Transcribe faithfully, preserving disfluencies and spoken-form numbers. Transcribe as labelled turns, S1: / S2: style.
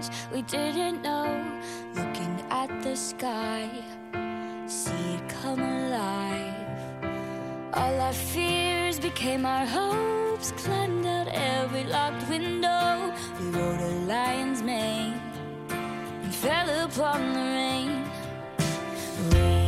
S1: stars we didn't know. Looking at the sky, see it come alive. All our fears became our hopes, climbed out every locked window. We rode a lion's mane and fell upon the rain. We